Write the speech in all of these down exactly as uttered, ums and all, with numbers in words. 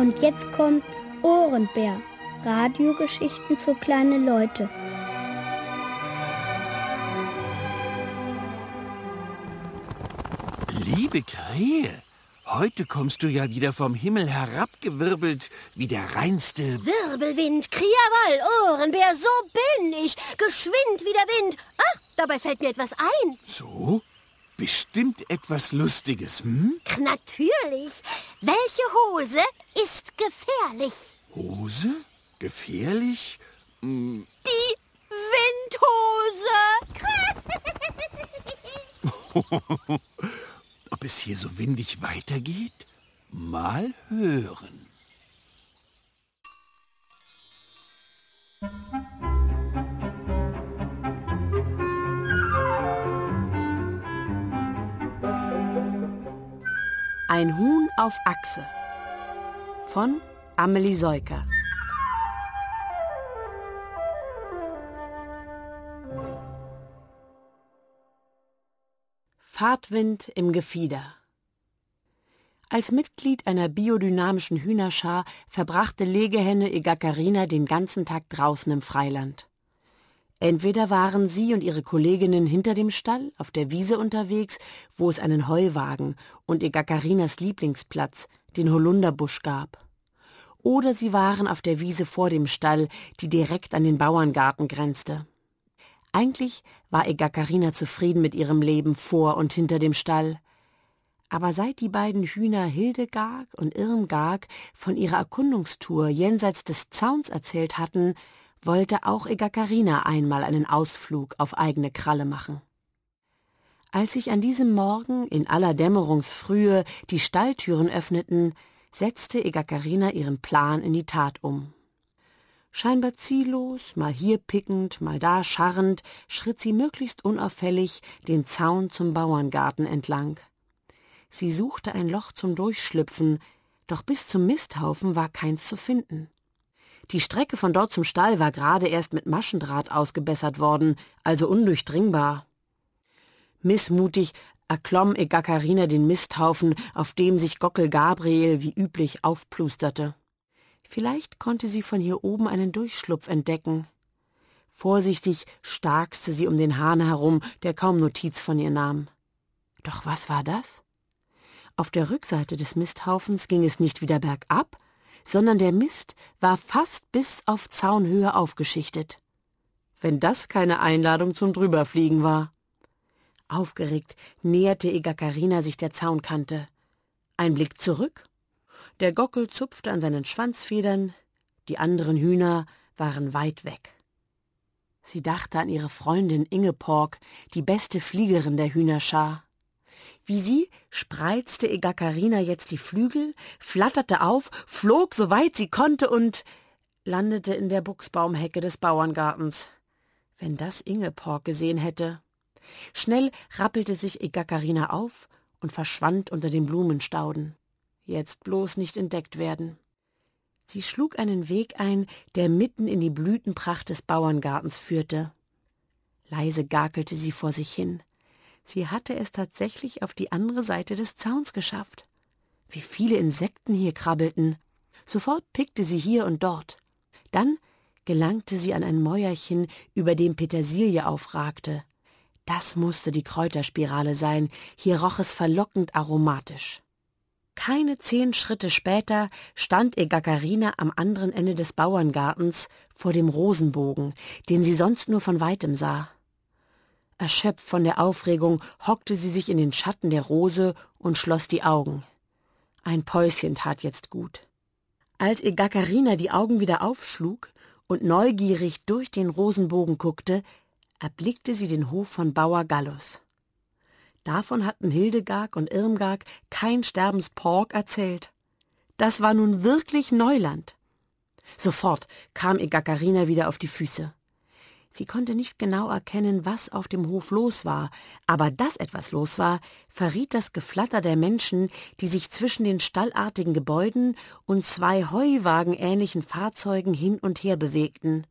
Und jetzt kommt Ohrenbär. Radiogeschichten für kleine Leute. Liebe Krähe, heute kommst du ja wieder vom Himmel herabgewirbelt wie der reinste Wirbelwind, Kriawall, Ohrenbär, so bin ich. Geschwind wie der Wind. Ach, dabei fällt mir etwas ein. So? Bestimmt etwas Lustiges, hm? Natürlich. Welche Hose ist gefährlich? Hose? Gefährlich? Hm. Die Windhose. Ob es hier so windig weitergeht? Mal hören. Ein Huhn auf Achse von Amelie Seuker. Fahrtwind im Gefieder. Als Mitglied einer biodynamischen Hühnerschar verbrachte Legehenne Egakarina den ganzen Tag draußen im Freiland. Entweder waren sie und ihre Kolleginnen hinter dem Stall auf der Wiese unterwegs, wo es einen Heuwagen und Egakarinas Lieblingsplatz, den Holunderbusch, gab. Oder sie waren auf der Wiese vor dem Stall, die direkt an den Bauerngarten grenzte. Eigentlich war Egakarina zufrieden mit ihrem Leben vor und hinter dem Stall. Aber seit die beiden Hühner Hildegard und Irmgard von ihrer Erkundungstour jenseits des Zauns erzählt hatten, wollte auch Egakarina einmal einen Ausflug auf eigene Kralle machen. Als sich an diesem Morgen in aller Dämmerungsfrühe die Stalltüren öffneten, setzte Egakarina ihren Plan in die Tat um. Scheinbar ziellos, mal hier pickend, mal da scharrend, schritt sie möglichst unauffällig den Zaun zum Bauerngarten entlang. Sie suchte ein Loch zum Durchschlüpfen, doch bis zum Misthaufen war keins zu finden. Die Strecke von dort zum Stall war gerade erst mit Maschendraht ausgebessert worden, also undurchdringbar. Missmutig erklomm Egakarina den Misthaufen, auf dem sich Gockel Gabriel wie üblich aufplusterte. Vielleicht konnte sie von hier oben einen Durchschlupf entdecken. Vorsichtig starkste sie um den Hahn herum, der kaum Notiz von ihr nahm. Doch was war das? Auf der Rückseite des Misthaufens ging es nicht wieder bergab, sondern der Mist war fast bis auf Zaunhöhe aufgeschichtet. Wenn das keine Einladung zum Drüberfliegen war. Aufgeregt näherte Egakarina sich der Zaunkante. Ein Blick zurück. Der Gockel zupfte an seinen Schwanzfedern, die anderen Hühner waren weit weg. Sie dachte an ihre Freundin Ingeborg, die beste Fliegerin der Hühnerschar. Wie sie spreizte Egakarina jetzt die Flügel, flatterte auf, flog so weit sie konnte und landete in der Buchsbaumhecke des Bauerngartens. Wenn das Ingeborg gesehen hätte. Schnell rappelte sich Egakarina auf und verschwand unter den Blumenstauden. Jetzt bloß nicht entdeckt werden. Sie schlug einen Weg ein, der mitten in die Blütenpracht des Bauerngartens führte. Leise gakelte sie vor sich hin. Sie hatte es tatsächlich auf die andere Seite des Zauns geschafft. Wie viele Insekten hier krabbelten. Sofort pickte sie hier und dort. Dann gelangte sie an ein Mäuerchen, über dem Petersilie aufragte. Das musste die Kräuterspirale sein. Hier roch es verlockend aromatisch. Keine zehn Schritte später stand Egakarina am anderen Ende des Bauerngartens vor dem Rosenbogen, den sie sonst nur von weitem sah. Erschöpft von der Aufregung hockte sie sich in den Schatten der Rose und schloss die Augen. Ein Päuschen tat jetzt gut. Als Egakarina die Augen wieder aufschlug und neugierig durch den Rosenbogen guckte, erblickte sie den Hof von Bauer Gallus. Davon hatten Hildegard und Irmgard kein Sterbenspork erzählt. Das war nun wirklich Neuland. Sofort kam Egakarina wieder auf die Füße. Sie konnte nicht genau erkennen, was auf dem Hof los war, aber dass etwas los war, verriet das Geflatter der Menschen, die sich zwischen den stallartigen Gebäuden und zwei heuwagenähnlichen Fahrzeugen hin und her bewegten.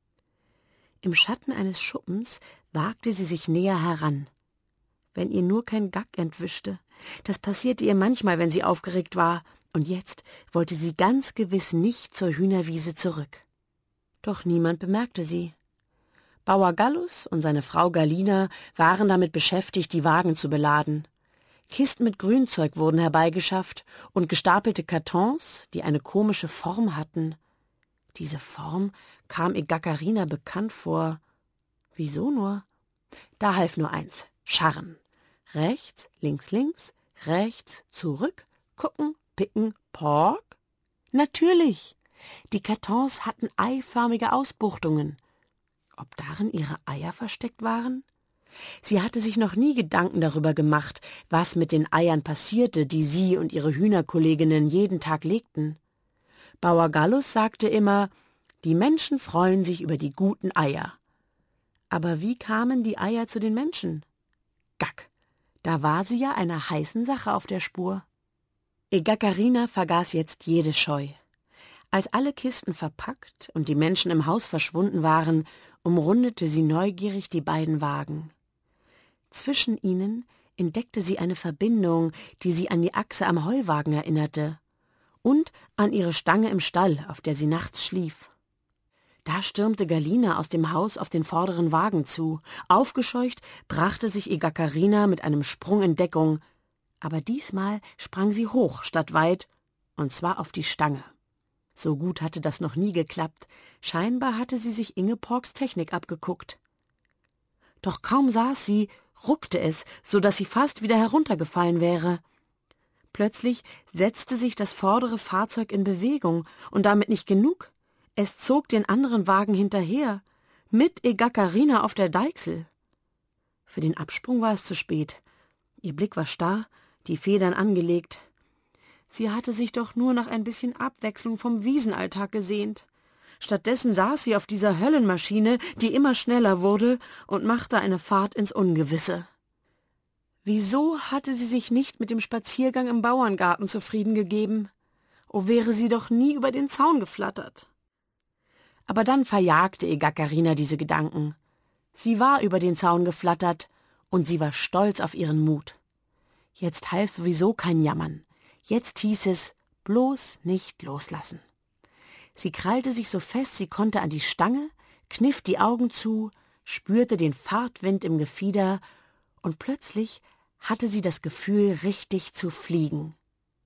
Im Schatten eines Schuppens wagte sie sich näher heran. Wenn ihr nur kein Gack entwischte. Das passierte ihr manchmal, wenn sie aufgeregt war, Und jetzt wollte sie ganz gewiss nicht zur Hühnerwiese zurück. Doch niemand bemerkte sie. Bauer Gallus und seine Frau Galina waren damit beschäftigt, die Wagen zu beladen. Kisten mit Grünzeug wurden herbeigeschafft und gestapelte Kartons, die eine komische Form hatten. Diese Form kam Egakarina bekannt vor. Wieso nur? Da half nur eins: Scharren. Rechts, links, links, rechts, zurück, gucken, picken, pork. Natürlich! Die Kartons hatten eiförmige Ausbuchtungen. Ob darin ihre Eier versteckt waren? Sie hatte sich noch nie Gedanken darüber gemacht, was mit den Eiern passierte, die sie und ihre Hühnerkolleginnen jeden Tag legten. Bauer Gallus sagte immer, die Menschen freuen sich über die guten Eier. Aber wie kamen die Eier zu den Menschen? Gack, da war sie ja einer heißen Sache auf der Spur. Egakarina vergaß jetzt jede Scheu. Als alle Kisten verpackt und die Menschen im Haus verschwunden waren, umrundete sie neugierig die beiden Wagen. Zwischen ihnen entdeckte sie eine Verbindung, die sie an die Achse am Heuwagen erinnerte und an ihre Stange im Stall, auf der sie nachts schlief. Da stürmte Galina aus dem Haus auf den vorderen Wagen zu. Aufgescheucht brachte sich Egakarina mit einem Sprung in Deckung, aber diesmal sprang sie hoch statt weit, und zwar auf die Stange. So gut hatte das noch nie geklappt. Scheinbar hatte sie sich Ingeborgs Technik abgeguckt. Doch kaum saß sie, ruckte es, so dass sie fast wieder heruntergefallen wäre. Plötzlich setzte sich das vordere Fahrzeug in Bewegung, und damit nicht genug. Es zog den anderen Wagen hinterher, mit Egakarina auf der Deichsel. Für den Absprung war es zu spät. Ihr Blick war starr, die Federn angelegt. Sie hatte sich doch nur nach ein bisschen Abwechslung vom Wiesenalltag gesehnt. Stattdessen saß sie auf dieser Höllenmaschine, die immer schneller wurde, und machte eine Fahrt ins Ungewisse. Wieso hatte sie sich nicht mit dem Spaziergang im Bauerngarten zufrieden gegeben? Oh, wäre sie doch nie über den Zaun geflattert. Aber dann verjagte Egakarina diese Gedanken. Sie war über den Zaun geflattert, und sie war stolz auf ihren Mut. Jetzt half sowieso kein Jammern. Jetzt hieß es, bloß nicht loslassen. Sie krallte sich so fest sie konnte an die Stange, kniff die Augen zu, spürte den Fahrtwind im Gefieder, und plötzlich hatte sie das Gefühl, richtig zu fliegen.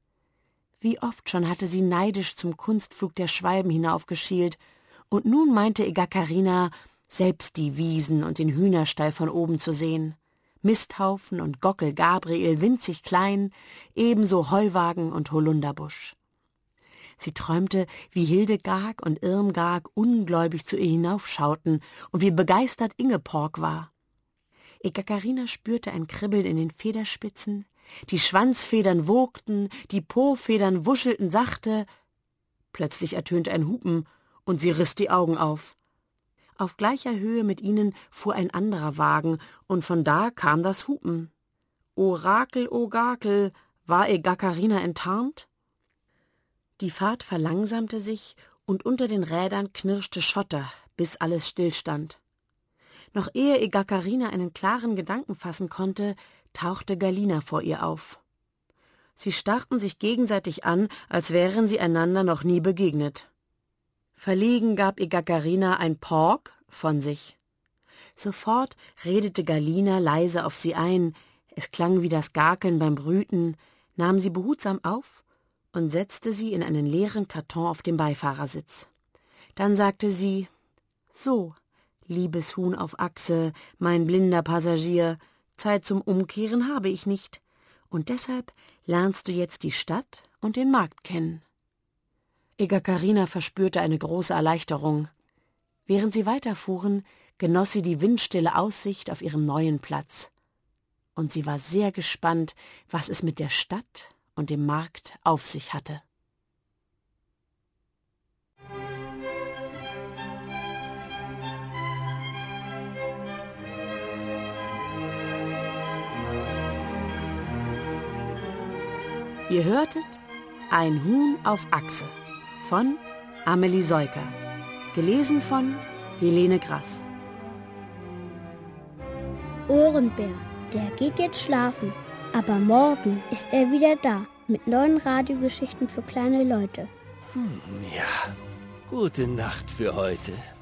Wie oft schon hatte sie neidisch zum Kunstflug der Schwalben hinaufgeschielt, und nun meinte Egakarina, selbst die Wiesen und den Hühnerstall von oben zu sehen. Misthaufen und Gockel Gabriel winzig klein, ebenso Heuwagen und Holunderbusch. Sie träumte, wie Hildegard und Irmgard ungläubig zu ihr hinaufschauten und wie begeistert Ingeborg war. Egakarina spürte ein Kribbeln in den Federspitzen, die Schwanzfedern wogten, die Po-Federn wuschelten sachte. Plötzlich ertönte ein Hupen, und sie riss die Augen auf. Auf gleicher Höhe mit ihnen fuhr ein anderer Wagen, und von da kam das Hupen. Orakel, Orakel, war Egakarina enttarnt? Die Fahrt verlangsamte sich, und unter den Rädern knirschte Schotter, bis alles stillstand. Noch ehe Egakarina einen klaren Gedanken fassen konnte, tauchte Galina vor ihr auf. Sie starrten sich gegenseitig an, als wären sie einander noch nie begegnet. Verlegen gab Egakarina ein Pork von sich. Sofort redete Galina leise auf sie ein, es klang wie das Gakeln beim Brüten, nahm sie behutsam auf und setzte sie in einen leeren Karton auf dem Beifahrersitz. Dann sagte sie, »So, liebes Huhn auf Achse, mein blinder Passagier, Zeit zum Umkehren habe ich nicht, und deshalb lernst du jetzt die Stadt und den Markt kennen.« Egakarina verspürte eine große Erleichterung. Während sie weiterfuhren, genoss sie die windstille Aussicht auf ihrem neuen Platz. Und sie war sehr gespannt, was es mit der Stadt und dem Markt auf sich hatte. Ihr hörtet Ein Huhn auf Achse von Amelie Seuker, gelesen von Helene Grass. Ohrenbär, der geht jetzt schlafen, aber morgen ist er wieder da. mit neuen Radiogeschichten für kleine Leute. Hm, ja, gute Nacht für heute.